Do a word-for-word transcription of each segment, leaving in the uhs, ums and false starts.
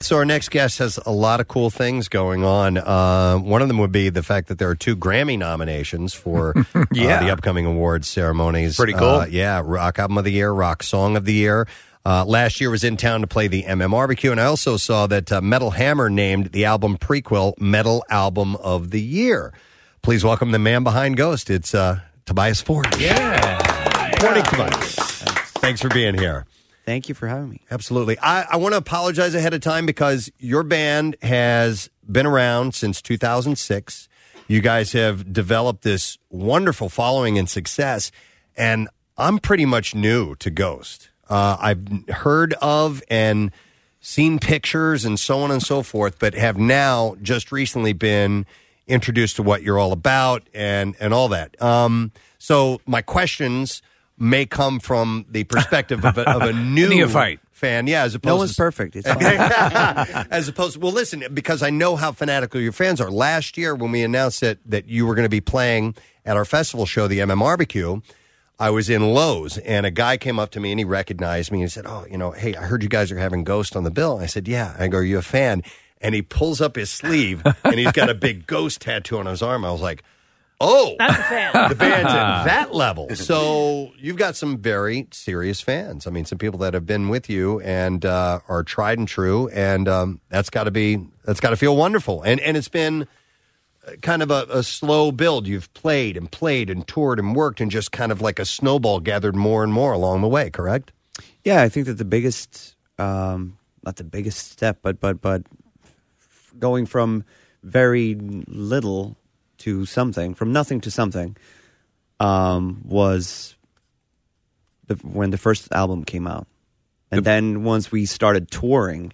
So our next guest has a lot of cool things going on. Uh, one of them would be the fact that there are two Grammy nominations for yeah. uh, the upcoming awards ceremonies. Pretty cool. Uh, yeah, Rock Album of the Year, Rock Song of the Year. Uh, last year was in town to play the M M R B Q, and I also saw that uh, Metal Hammer named the album Prequel Metal Album of the Year. Please welcome the man behind Ghost. It's uh, Tobias Forge. Yeah. Good morning, Tobias. Thanks for being here. Thank you for having me. Absolutely. I, I want to apologize ahead of time because your band has been around since two thousand six. You guys have developed this wonderful following and success, and I'm pretty much new to Ghost. Uh, I've heard of and seen pictures and so on and so forth, but have now just recently been introduced to what you're all about and, and all that. Um, so my questions may come from the perspective of a, of a new neophyte fan. Yeah, as opposed no one's to, perfect. It's fine. as opposed to, well, listen, because I know how fanatical your fans are. Last year when we announced that, that you were going to be playing at our festival show, the M M R B Q, I was in Lowe's, and a guy came up to me, and he recognized me, and he said, oh, you know, hey, I heard you guys are having Ghost on the bill. And I said, yeah. I go, are you a fan? And he pulls up his sleeve, and he's got a big Ghost tattoo on his arm. I was like, oh, that's a fan. The band's at that level. So you've got some very serious fans. I mean, some people that have been with you and uh, are tried and true, and um, that's got to be that's got to feel wonderful. And and it's been kind of a, a slow build. You've played and played and toured and worked, and just kind of like a snowball gathered more and more along the way. Correct? Yeah, I think that the biggest, um, not the biggest step, but but but going from very little to something, from nothing to something, um, was the, when the first album came out. And the, then once we started touring,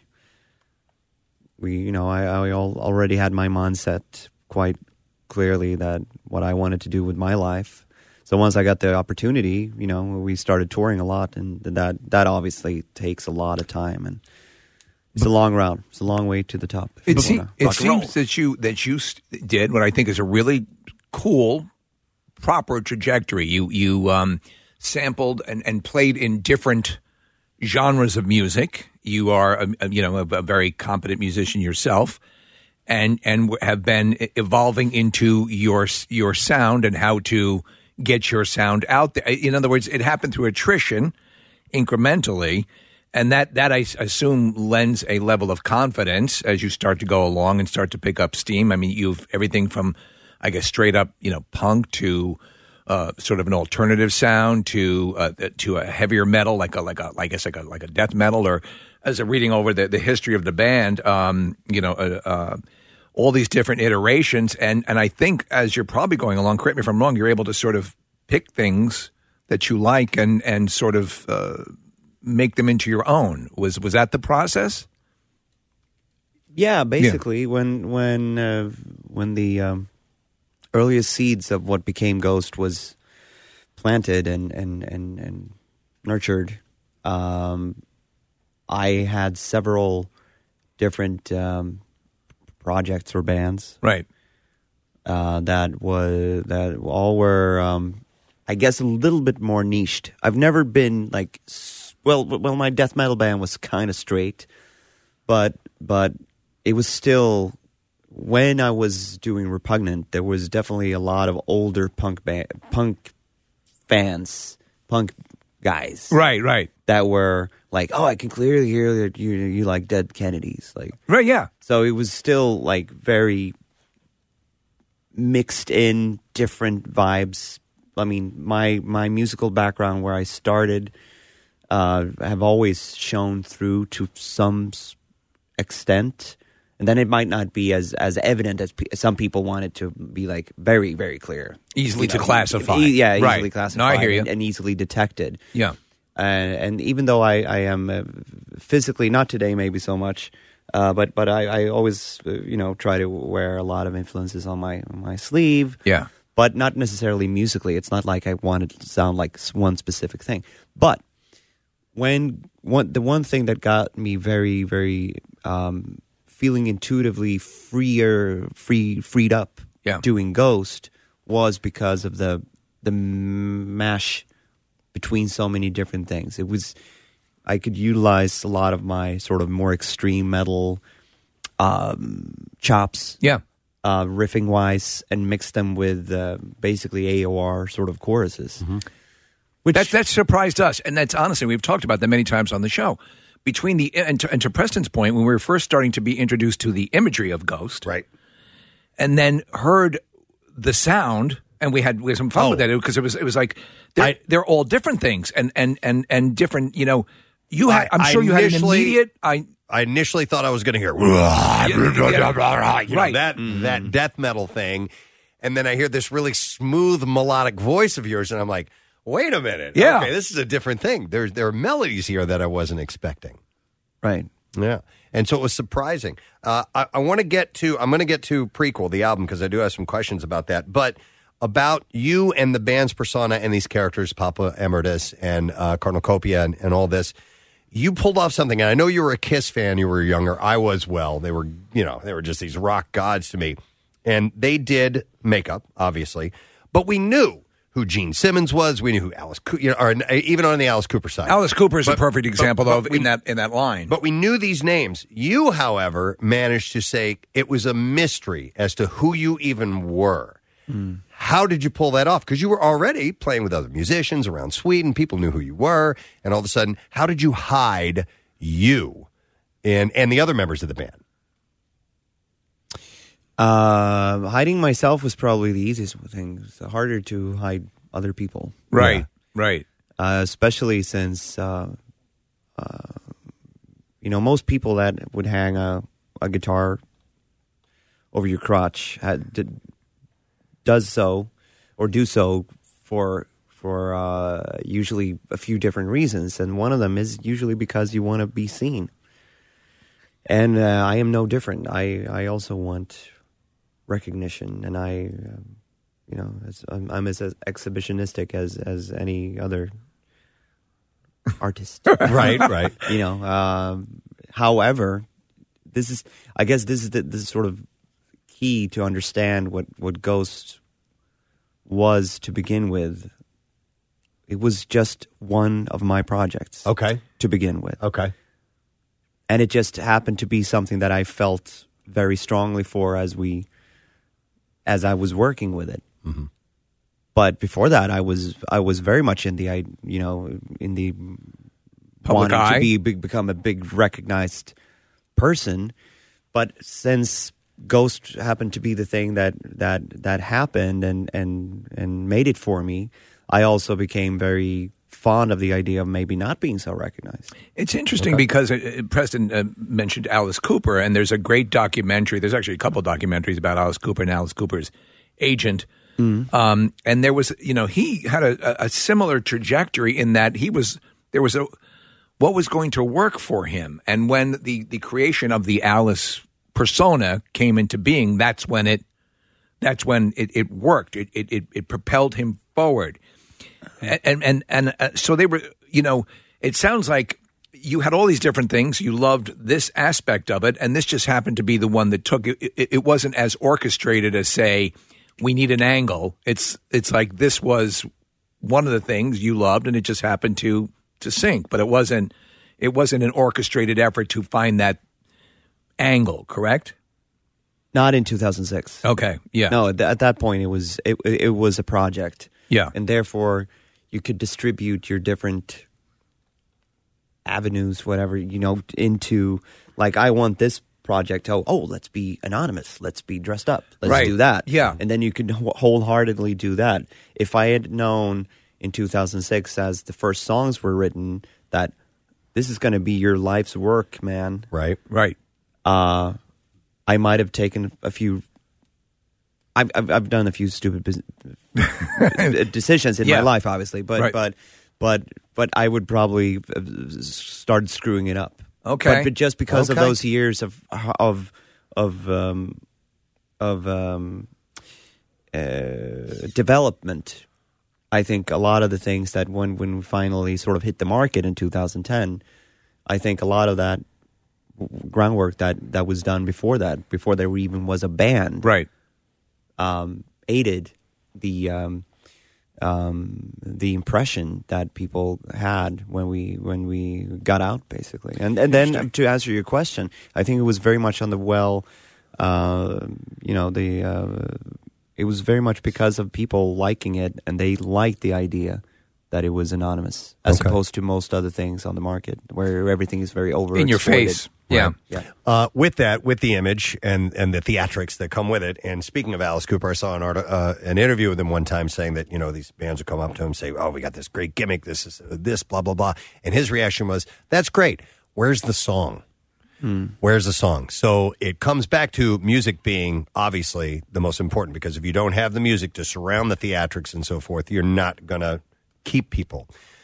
we, you know, I, I already had my mindset quite clearly that what I wanted to do with my life. So once I got the opportunity, you know, we started touring a lot, and that that obviously takes a lot of time, and it's a long route. It's a long way to the top. It, se- it seems that you that you st- did what I think is a really cool, proper trajectory. You you um, sampled and, and played in different genres of music. You are a, a, you know a, a very competent musician yourself, and and have been evolving into your your sound and how to get your sound out there. In other words, it happened through attrition, incrementally. And that, that, I assume, lends a level of confidence as you start to go along and start to pick up steam. I mean, you've everything from, I guess, straight up, you know, punk to uh, sort of an alternative sound to uh, to a heavier metal, like a like a I guess like a like a death metal. Or as a reading over the, the history of the band, um, you know, uh, uh, all these different iterations. And and I think as you're probably going along, correct me if I'm wrong, you're able to sort of pick things that you like and and sort of Uh, make them into your own. Was was that the process? Yeah, basically, yeah. when when uh, when the um, earliest seeds of what became Ghost was planted and and and, and nurtured, um, I had several different um, projects or bands, right? Uh, that was that all were, um, I guess, a little bit more niched. I've never been like. Well, well, my death metal band was kind of straight, but but it was still, when I was doing Repugnant, there was definitely a lot of older punk band, punk fans, punk guys, right, right, that were like, oh, I can clearly hear that you you like Dead Kennedys, like, right, yeah. So it was still like very mixed in, different vibes. I mean, my my musical background, where I started. Uh, have always shown through to some extent, and then it might not be as, as evident as pe- some people want it to be, like very very clear, easily you to know, classify. E- yeah, easily right. classified. No, I hear you. And, and easily detected. Yeah, uh, and even though I I am uh, physically, not today maybe so much, uh, but but I, I always uh, you know try to wear a lot of influences on my on my sleeve. Yeah, but not necessarily musically. It's not like I wanted to sound like one specific thing, but. When one, the one thing that got me very, very um, feeling intuitively freer, free, freed up yeah. doing Ghost was because of the the mash between so many different things. It was I could utilize a lot of my sort of more extreme metal um, chops, Yeah. uh, riffing wise, and mix them with uh, basically A O R sort of choruses. Mm-hmm. Which That that surprised us, and that's honestly we've talked about that many times on the show. Between the and to, and to Preston's point, when we were first starting to be introduced to the imagery of Ghost, Right. and then heard the sound, and we had we had some fun Oh. with that because it was it was like they're, I- they're all different things, and and and and different. You know, you had I- I'm sure I you had an initially- immediate. I I initially thought I was going to hear yeah, you know, right. that that death metal thing, and then I hear this really smooth melodic voice of yours, and I'm like, wait a minute, Yeah. okay, this is a different thing. There's there are melodies here that I wasn't expecting. right. Yeah, and so it was surprising. Uh, I, I want to get to I'm going to get to Prequel, the album, because I do have some questions about that, but. About you and the band's persona and these characters, Papa Emeritus and uh, Cornucopia and, and all this, you pulled off something. And I know you were a Kiss fan. You were younger. I was. Well, they were, you know, they were just these rock gods to me. And they did makeup, obviously, but we knew who Gene Simmons was. We knew who Alice, Co- you know, or even on the Alice Cooper side. Alice Cooper is But- a perfect but- example but of we- in that in that line. But we knew these names. You, however, managed to say it was a mystery as to who you even were. How did you pull that off? Because you were already playing with other musicians around Sweden. People knew who you were. And all of a sudden, how did you hide you and, and the other members of the band? Uh, hiding myself was probably the easiest thing. It's harder to hide other people. right, right. Uh, especially since, uh, uh, you know, most people that would hang a, a guitar over your crotch had, did, does so or do so for for uh, usually a few different reasons, and one of them is usually because you want to be seen. And uh, I am no different. I, I also want recognition, and I, um, you know, as, I'm, I'm as exhibitionistic as as any other artist. Right, right. You know, um, however, this is, I guess, this is the this is sort of key to understand what what Ghost was to begin with. It was just one of my projects. Okay. To begin with. Okay. And it just happened to be something that I felt very strongly for as we, as I was working with it. Mm-hmm. But before that, I was I was very much in the I you know in the Public wanting eye? to be big, become a big recognized person. But since Ghost happened to be the thing that that that happened and and and made it for me, I also became very fond of the idea of maybe not being so recognized. It's interesting because uh, Preston uh, mentioned Alice Cooper, and there's a great documentary. There's actually a couple documentaries about Alice Cooper and Alice Cooper's agent. Mm-hmm. Um, and there was, you know, he had a, a similar trajectory in that he was, there was a, what was going to work for him. And when the, the creation of the Alice persona came into being, that's when it, that's when it, it worked. It, it, it, it propelled him forward. And, and, and, and uh, so they were, you know, it sounds like you had all these different things. You loved this aspect of it. And this just happened to be the one that took it. It, it wasn't as orchestrated as, say, we need an angle. It's it's like this was one of the things you loved, and it just happened to to sync. But it wasn't it wasn't an orchestrated effort to find that angle. Correct? Not in two thousand six. Okay. Yeah. No, at, th- at that point it was it, it was a project. Yeah. And therefore you could distribute your different avenues, whatever, you know, into, like, I want this project. Oh, oh, let's be anonymous. Let's be dressed up. Let's Right. do that. Yeah. And then you can wh- wholeheartedly do that. If I had known in two thousand six, as the first songs were written, that this is going to be your life's work, man, Right. Right. uh, I might have taken a few. I've I've, I've done a few stupid bus- decisions in Yeah. my life, obviously, but Right. but but but I would probably have started screwing it up. Okay. but, but just because Okay. of those years of of of um, of um, uh, development, I think a lot of the things that when when we finally sort of hit the market in two thousand ten, I think a lot of that groundwork that, that was done before that, before there even was a band, Right. um, aided the um, um, the impression that people had when we when we got out, basically. And and then to answer your question, I think it was very much on the well, uh, you know, the uh, it was very much because of people liking it, and they liked the idea that it was anonymous, as Okay. opposed to most other things on the market where everything is very over In your face. Yeah. Yeah. Uh, with that, with the image and, and the theatrics that come with it, and speaking of Alice Cooper, I saw an, art, uh, an interview with him one time saying that, you know, these bands would come up to him and say, oh, we got this great gimmick, this is uh, this, blah, blah, blah. And his reaction was, that's great. Where's the song? Hmm. Where's the song? So it comes back to music being obviously the most important, because if you don't have the music to surround the theatrics and so forth, you're not going to keep people.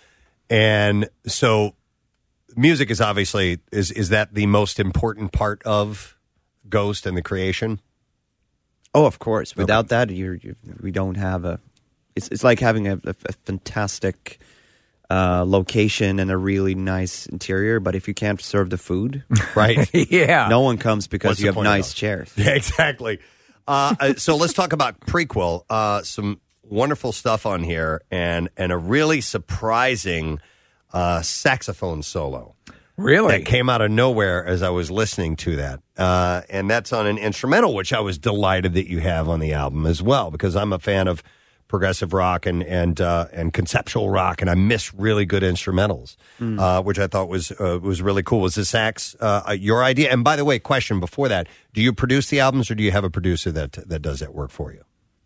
And so music is obviously, is is that the most important part of Ghost and the creation? Oh, of course. Without that, you're, you're, we don't have a. It's it's like having a, a, a fantastic uh, location and a really nice interior, but if you can't serve the food, Right? Yeah. no one comes because What's you the have point of nice those? chairs. Yeah, exactly. Uh, uh, so let's talk about prequel. Uh, some wonderful stuff on here, and and a really surprising uh, saxophone solo. Really? That came out of nowhere as I was listening to that. Uh, and that's on an instrumental, which I was delighted that you have on the album as well, because I'm a fan of progressive rock and and uh, and conceptual rock, and I miss really good instrumentals, mm. uh, which I thought was uh, was really cool. Was the sax uh, your idea? And by the way, question before that, do you produce the albums, or do you have a producer that that does that work for you?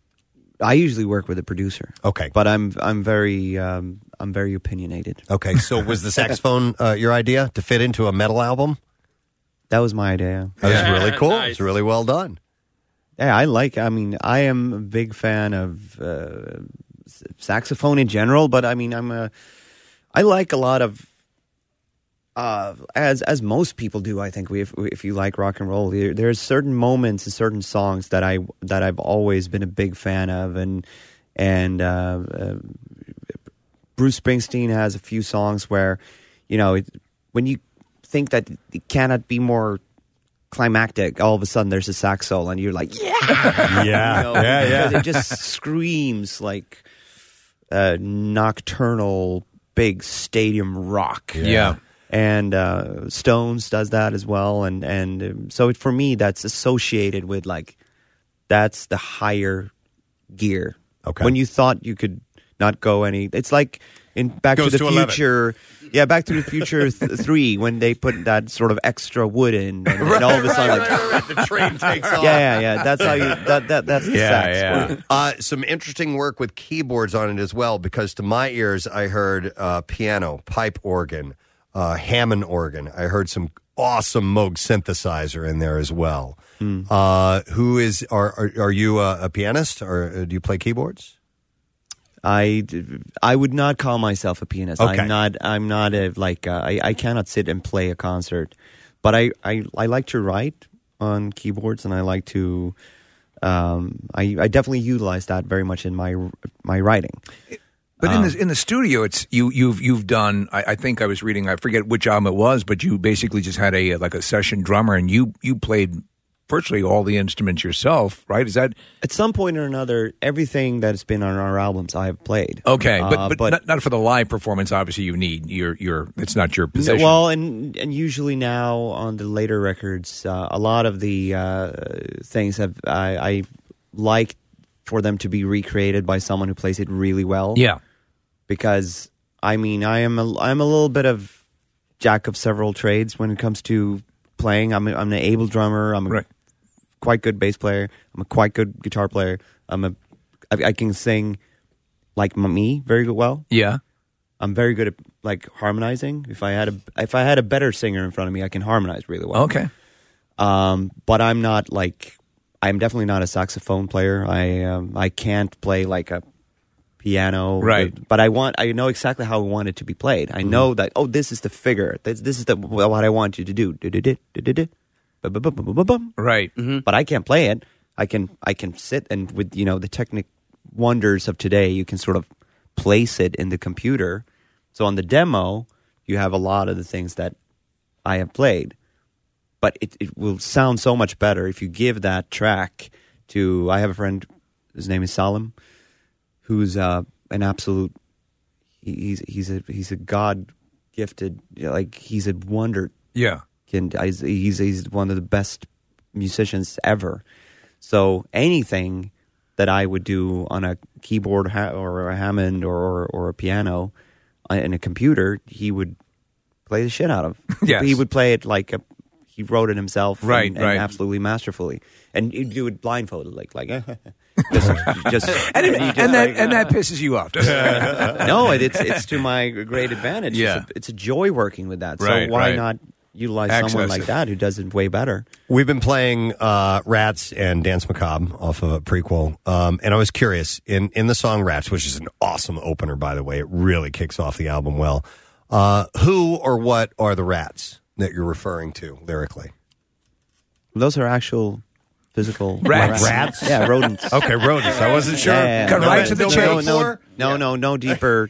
I usually work with a producer. Okay. But I'm I'm very um, I'm very opinionated. Okay, so was the saxophone uh, your idea to fit into a metal album? That was my idea. That was really cool. Nice. It's really well done. Yeah, I like. I mean, I am a big fan of uh, s- saxophone in general, but I mean, I'm a. I like a lot of. Uh, as as most people do, I think we if, if you like rock and roll, there, there's certain moments and certain songs that I that I've always been a big fan of, and and uh, uh, Bruce Springsteen has a few songs where, you know, it, when you think that it cannot be more climactic, all of a sudden there's a sax solo, and you're like, yeah, Yeah, you know, yeah, yeah. because it just screams like uh, nocturnal, big stadium rock. Yeah. And uh, Stones does that as well, and and um, so it, for me, that's associated with like that's the higher gear. Okay. When you thought you could not go any, it's like in Back Goes to the to eleven. Future. Yeah, Back to the Future th- three when they put that sort of extra wood in, and, and all of a sudden, like, the train takes off. yeah, yeah, yeah. That's how you. That that that's the Yeah, sax. yeah. for you. Uh, some interesting work with keyboards on it as well, because to my ears, I heard uh, piano, pipe organ, uh, Hammond organ. I heard some awesome Moog synthesizer in there as well. Hmm. Uh, who is? Are are, are you a, a pianist, or do you play keyboards? I, I would not call myself a pianist. Okay. I'm not. I'm not a like. Uh, I I cannot sit and play a concert, but I, I, I like to write on keyboards, and I like to. Um, I I definitely utilize that very much in my my writing. But in the in the studio, it's you you've you've done. I, I think I was reading. I forget which album it was, but you basically just had a like a session drummer, and you you played virtually all the instruments yourself, right? Is that At some point or another, everything that's been on our albums I have played. okay? But Uh, but, not, not for the live performance. Obviously, you need your your. It's not your position. Well, and and usually now on the later records, uh, a lot of the uh, things have I, I like for them to be recreated by someone who plays it really well. yeah. Because I mean, I am a, I'm a little bit of jack of several trades when it comes to playing. I'm a, I'm an able drummer. I'm a Right. quite good bass player. I'm a quite good guitar player. I'm a I, I can sing like m- me very well. Yeah. I'm very good at like harmonizing. If I had a if I had a better singer in front of me, I can harmonize really well. Okay. Um, but I'm not like I'm definitely not a saxophone player. I um, I can't play like a piano. Right. But, but I want I know exactly how I want it to be played. I know that oh this is the figure. This, this is the what I want you to do. Du-du-du, du-du-du, bu-bu-bu-bu-bu-bum. Right. But I can't play it. I can I can sit and with you know the technic wonders of today, you can sort of place it in the computer. So on the demo, you have a lot of the things that I have played. But it, it will sound so much better if you give that track to. I have a friend, his name is Salim, who's uh, an absolute. He's he's a he's a God gifted, like he's a wonder. Yeah, and he's he's one of the best musicians ever. So anything that I would do on a keyboard ha- or a Hammond or, or or a piano in a computer, he would play the shit out of. Yes. He would play it like a, he wrote it himself, right, and, and right. absolutely masterfully, and he'd do it blindfolded, like like just, just and, it, just and that like, and that pisses you off. Doesn't it? no, it, it's it's to my great advantage. Yeah. It's, a, it's a joy working with that. Right, so why right. not utilize Access someone like it. that who does it way better? We've been playing uh, Rats and Dance Macabre off of a prequel, um, and I was curious, in, in the song Rats, which is an awesome opener, by the way, it really kicks off the album well, uh, who or what are the rats that you're referring to lyrically? Those are actual physical Rats. Rats? Yeah, rodents. Okay, rodents. I wasn't sure. Yeah, yeah, Cut no, right to the no, chase. No, no, no, no, no deeper.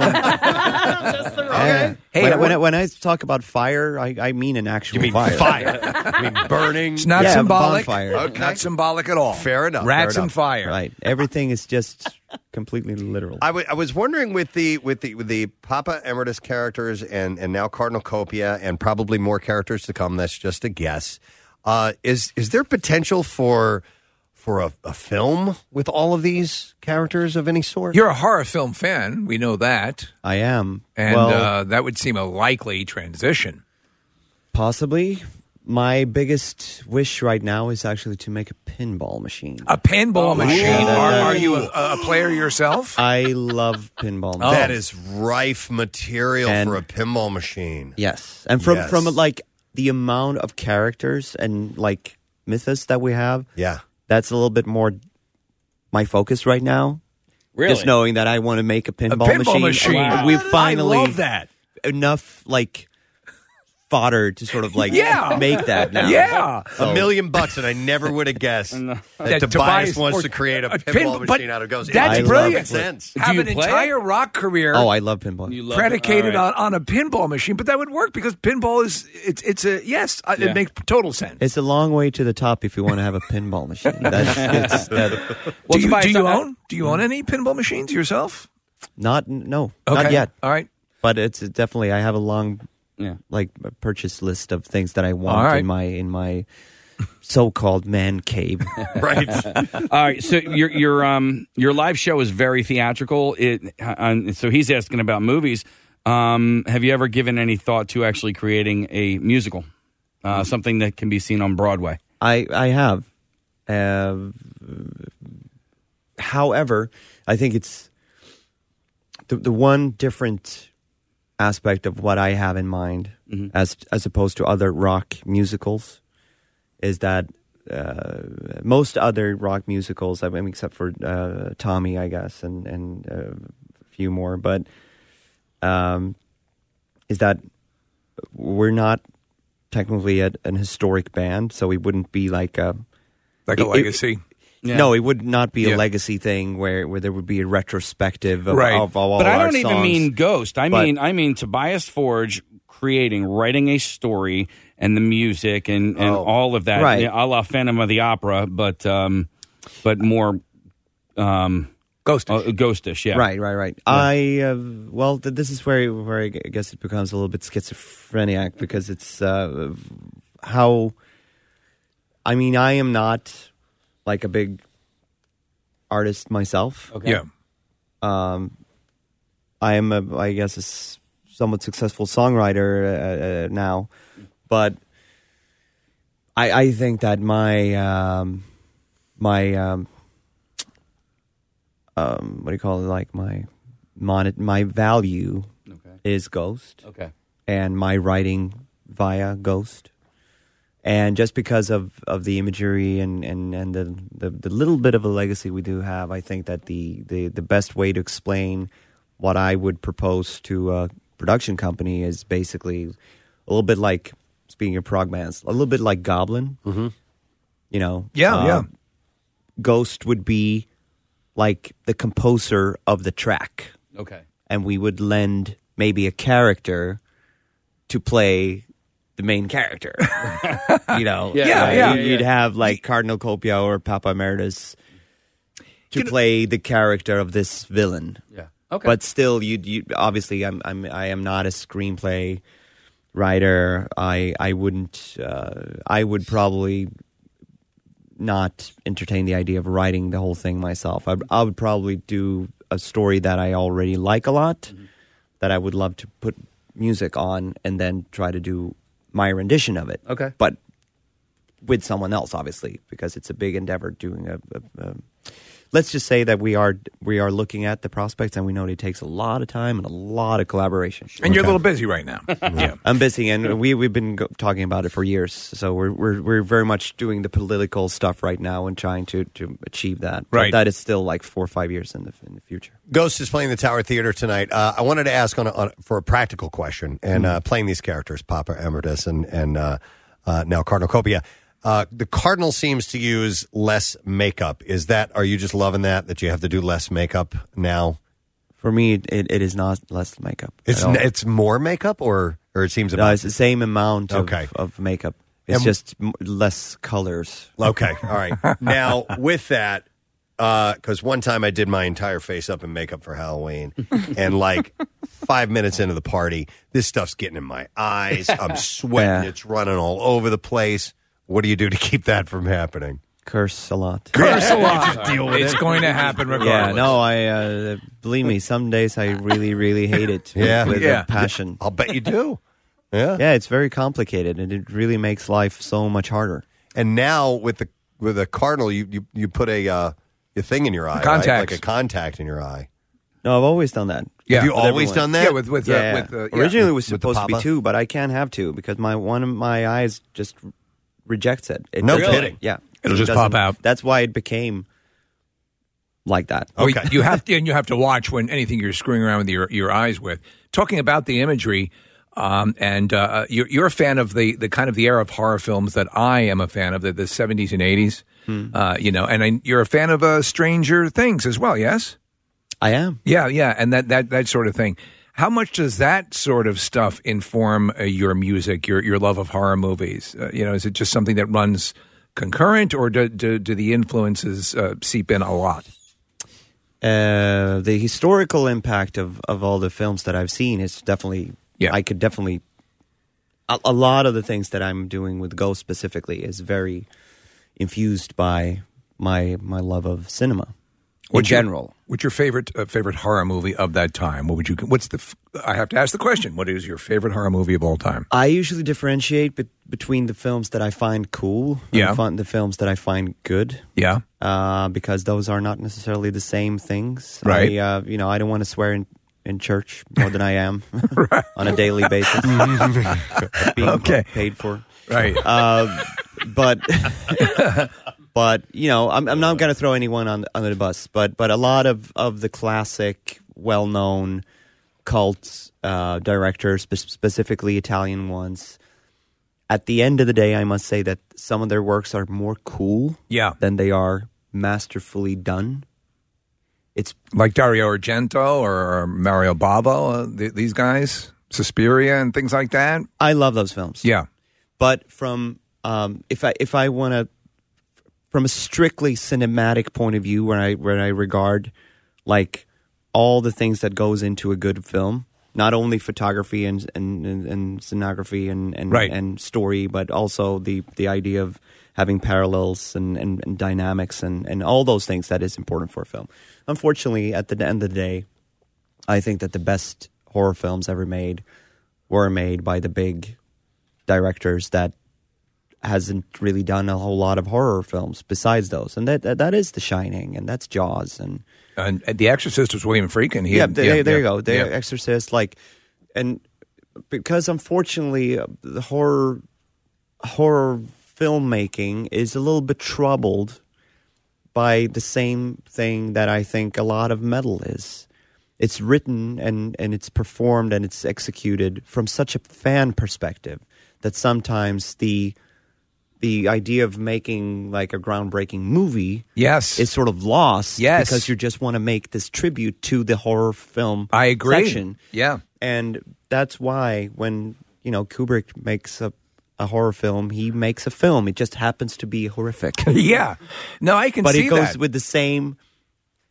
Just the Yeah. Hey, when, I when, I, want- when I talk about fire, I, I mean an actual You mean fire. fire? I mean burning? It's not Yeah, symbolic. bonfire. Okay. Not symbolic at all. Fair enough, Rats fair and enough. fire. Right. Everything is just completely literal. I, w- I was wondering with the with the with the Papa Emeritus characters and and now Cardinal Copia and probably more characters to come. That's just a guess. Uh, is is there potential for for a, a film with all of these characters of any sort? You're a horror film fan. We know that, I am. and well, uh, that would seem a likely transition. possibly. My biggest wish right now is actually to make a pinball machine. A pinball machine. God. Are, are you a, a player yourself? I love pinball. Oh. That is rife material And- for a pinball machine. Yes, and from Yes. from like the amount of characters and like mythos that we have, Yeah. that's a little bit more my focus right now. Really? Just knowing that I want to make a A pinball, pinball machine. Wow. We've finally I love that. enough like fodder to sort of like Yeah. make that now. Yeah. A million bucks, and I never would have guessed that, That Tobias, Tobias wants or- to create a a pinball pin- but machine out of ghosts. that's It makes brilliant. perfect sense. Have you an play entire it? rock career Oh, I love pinball. You love predicated it? All right. on, on a pinball machine, but that would work because pinball is it's it's a yes. uh Yeah. It makes total sense. It's a long way to the top if you want to have a pinball machine. That's it's, that, Well, do you, Tobias, do you I- own do you own any pinball machines yourself? not no, Okay. not yet. All right. But it's definitely I have a long Yeah. like a purchase list of things that I want All right. in my in my so-called man cave. Right. All right, so your your um your live show is very theatrical. It uh, so he's asking about movies. Um, have you ever given any thought to actually creating a musical, uh, something that can be seen on Broadway? I I have. Uh, however, I think it's the the one different aspect of what I have in mind, Mm-hmm. as as opposed to other rock musicals, is that uh, most other rock musicals, I mean, except for uh, Tommy, I guess, and and uh, a few more, but um, is that we're not technically a, an historic band, so we wouldn't be like a Like a It- it- legacy. Yeah. no, it would not be Yeah. a legacy thing where, where there would be a retrospective of, Right. of, of all But I our don't even songs. mean Ghost. I But- mean I mean Tobias Forge creating, writing a story and the music and, and Oh. all of that, Right. a la Phantom of the Opera, but um, but more um, Ghost. uh, ghostish. Yeah, Right, right, right. I uh, well, th- this is where where I gu- guess it becomes a little bit schizophrenic because it's uh, how. I mean, I am not like a big artist myself. Okay. Yeah. Um, I am, a, I guess, a s- somewhat successful songwriter uh, uh, now, but I, I think that my um, my um, um, what do you call it? Like my mon- my value Okay. is Ghost, Okay. and my writing via Ghost. And just because of, of the imagery and, and, and the, the, the little bit of a legacy we do have, I think that the, the, the best way to explain what I would propose to a production company is basically a little bit like, speaking of prog bands, a little bit like Goblin. Mm-hmm. You know? Yeah, uh, yeah. Ghost would be like the composer of the track. Okay. And we would lend maybe a character to play the main character. You know, Yeah, yeah, Like, yeah, you'd yeah. have like Cardinal Copia or Papa Emeritus to You know- play the character of this villain. Yeah. Okay. But still, you, you obviously, I'm, I'm, I am not a screenplay writer. I, I wouldn't, uh, I would probably not entertain the idea of writing the whole thing myself. I, I would probably do a story that I already like a lot, mm-hmm. that I would love to put music on, and then try to do my rendition of it. Okay. But with someone else, obviously, because it's a big endeavor doing a, a, a let's just say that we are we are looking at the prospects, and we know it takes a lot of time and a lot of collaboration. And you're a little busy right now. Yeah, I'm busy, and we we've been go- talking about it for years. So we're we're we're very much doing the political stuff right now and trying to, to achieve that. But right, that is still like four or five years in the in the future. Ghost is playing the Tower Theater tonight. Uh, I wanted to ask on, a, on a, for a practical question, and uh, playing these characters, Papa Emeritus and and uh, uh, now Cardinal Copia. Uh, the Cardinal seems to use less makeup. Is that, are you just loving that, that you have to do less makeup now? For me, it, it is not less makeup. It's n- it's more makeup, or or it seems about... No, it's the same amount of, okay. of makeup. It's And- just m- less colors. Okay, all right. Now, with that, because one time I did my entire face up in makeup for Halloween, and like five minutes into the party, this stuff's getting in my eyes. I'm sweating. Yeah. It's running all over the place. What do you do to keep that from happening? Curse a lot. Curse a lot. It's going to happen regardless. Yeah, no, I uh, believe me. Some days I really, really hate it. Yeah. with Yeah. a passion. I'll bet you do. Yeah. Yeah, it's very complicated, and it really makes life so much harder. And now with the with a Cardinal, you you, you put a uh, a thing in your eye, right? Contacts. Like a contact in your eye. No, I've always done that. Yeah. Have you With always everyone. done that? Yeah, with with Yeah, uh, with uh, yeah. originally it was With the supposed to be papa? two, but I can't have two because my one of my eyes just rejects it. it No doesn't- kidding. Yeah, It'll It just doesn't- pop out. That's why it became like that. Oh, Okay. you have to, and you have to watch when anything you're screwing around with your, your eyes with. Talking about the imagery, um, and uh, you're, you're a fan of the, the kind of the era of horror films that I am a fan of, the, the seventies and eighties. Hmm. Uh, you know, and I, you're a fan of uh, Stranger Things as well, yes? I am. Yeah, yeah, and that, that, that sort of thing. How much does that sort of stuff inform uh, your music, your your love of horror movies? Uh, you know, is it just something that runs concurrent, or do, do, do the influences uh, seep in a lot? Uh, the historical impact of, of all the films that I've seen is definitely, Yeah. I could definitely, a, a lot of the things that I'm doing with Ghost specifically is very infused by my my love of cinema in What's your- general. What's your favorite uh, favorite horror movie of that time? What would you? What's the? f- I have to ask the question. What is your favorite horror movie of all time? I usually differentiate be- between the films that I find cool Yeah. and fun, the films that I find good. Yeah, Uh, because those are not necessarily the same things. Right. I, uh, you know, I don't want to swear in, in church more than I am on a daily basis. Being Okay. paid for. right. Uh, but, but you know, I'm, I'm not going to throw anyone on on the bus. But but a lot of, of the classic, well known cult uh, directors, spe- specifically Italian ones. At the end of the day, I must say that some of their works are more cool Yeah, than they are masterfully done. It's like Dario Argento or Mario Bava. Uh, th- these guys, Suspiria and things like that. I love those films. Yeah, But from um, if I if I want to, from a strictly cinematic point of view, where I where I regard like all the things that goes into a good film, not only photography and and, and, and scenography and and, Right. and story, but also the the idea of having parallels and, and, and dynamics and, and all those things that is important for a film. Unfortunately, at the end of the day, I think that the best horror films ever made were made by the big directors that hasn't really done a whole lot of horror films besides those, and that that, that is The Shining, and that's Jaws, and and, and The Exorcist was William Friedkin. He yeah, had- there, there yeah, you go, The yeah. Exorcist, like, and because unfortunately uh, the horror horror filmmaking is a little bit troubled by the same thing that I think a lot of metal is. It's written and, and it's performed and it's executed from such a fan perspective that sometimes the the idea of making like a groundbreaking movie Yes, is sort of lost Yes. because you just want to make this tribute to the horror film I agree. section. Yeah, And that's why when, you know, Kubrick makes a, a horror film, he makes a film. It just happens to be horrific. yeah. No, I can but see it goes that. with the same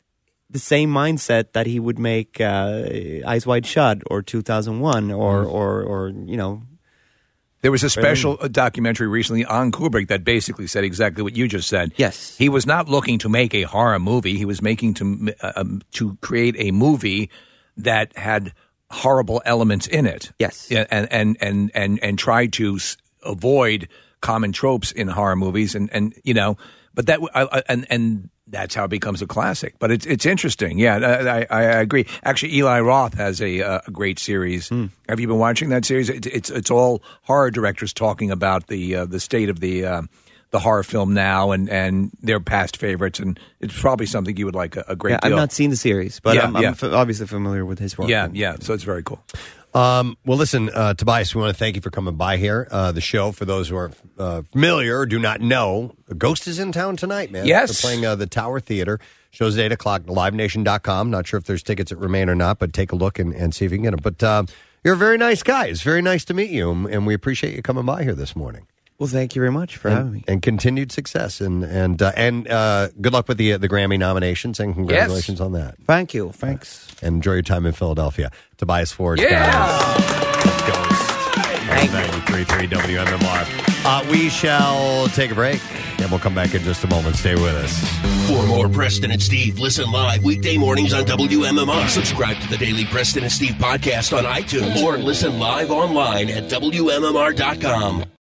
the same mindset that he would make uh, Eyes Wide Shut or two thousand one or, Mm. or, or, you know. There was a special uh, documentary recently on Kubrick that basically said exactly what you just said. Yes. He was not looking to make a horror movie. He was making to uh, um, to create a movie that had horrible elements in it. Yes. Yeah, and and and and and tried to s- avoid common tropes in horror movies, and and you know, but that I, I, and and that's how it becomes a classic. But it's it's interesting. Yeah, I, I, I agree. Actually, Eli Roth has a, uh, a great series. Mm. Have you been watching that series? It's it's, it's all horror directors talking about the uh, the state of the uh, the horror film now and, and their past favorites, and it's probably something you would like a, a great Yeah, deal. I've not seen the series, but Yeah, I'm, I'm yeah. f- obviously familiar with his work. Yeah, yeah. So it's very cool. Um, well, listen, uh, Tobias, we want to thank you for coming by here. Uh, the show, for those who are uh, familiar or do not know, Ghost is in town tonight, man. Yes. They're playing uh, the Tower Theater. Show's at eight o'clock, live nation dot com. Not sure if there's tickets that remain or not, but take a look and, and see if you can get them. But uh, you're a very nice guy. It's very nice to meet you, and, and we appreciate you coming by here this morning. Well, thank you very much for and, having me. And continued success. And and uh, and uh, good luck with the, the Grammy nominations, and congratulations Yes. on that. Thank you. Thanks. And enjoy your time in Philadelphia. Tobias Ford. Yeah. ninety-three point three W M M R. Uh, we shall take a break, and we'll come back in just a moment. Stay with us. For more Preston and Steve, listen live weekday mornings on W M M R. Subscribe to the Daily Preston and Steve podcast on iTunes or listen live online at W M M R dot com.